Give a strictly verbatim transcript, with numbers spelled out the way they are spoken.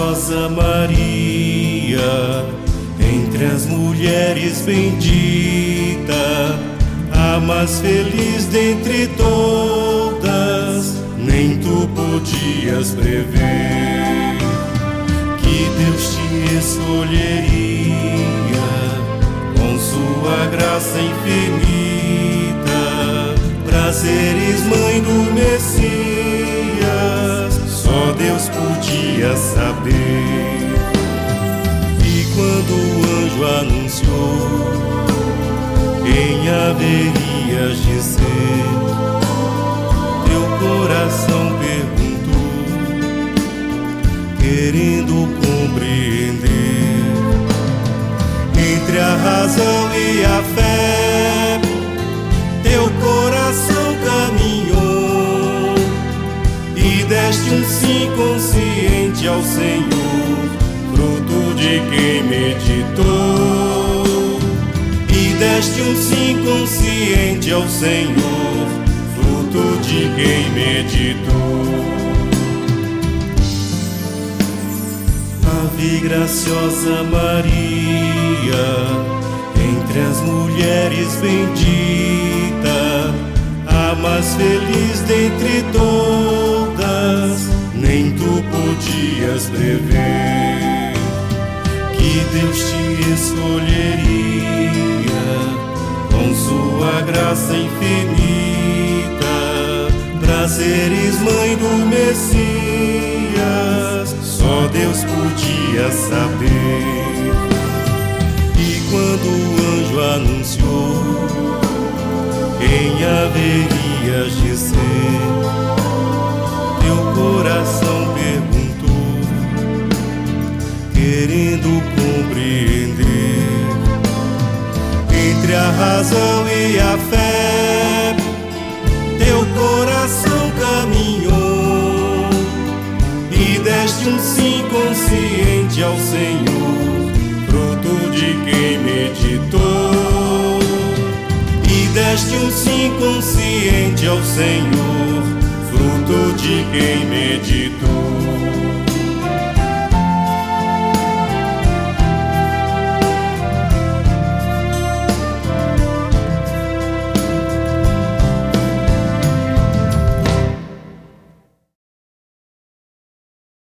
graciosa Maria, entre as mulheres bendita, a mais feliz dentre todas, nem tu podias prever que Deus te escolheria com sua graça infinita, pra seres mãe do Messias. Só Deus podia saber. E quando o anjo anunciou quem haverias de ser, teu coração perguntou, querendo compreender. Entre a razão e a fé, teu coração caminhou e deste um sim consciente ao Senhor, fruto de quem meditou. E deste um sim consciente ao Senhor, fruto de quem meditou. Ave graciosa Maria, entre as mulheres bendita, a mais feliz dentre todas, nem tu podias prever que Deus te escolheria com sua graça infinita, pra seres mãe do Messias. Só Deus podia saber. E quando o anjo anunciou quem haverias de ser, teu coração perguntou, querendo compreender. Entre a razão e a fé, teu coração caminhou e deste um sim consciente ao Senhor, fruto de quem meditou. E deste um sim consciente ao Senhor, fruto de quem meditou.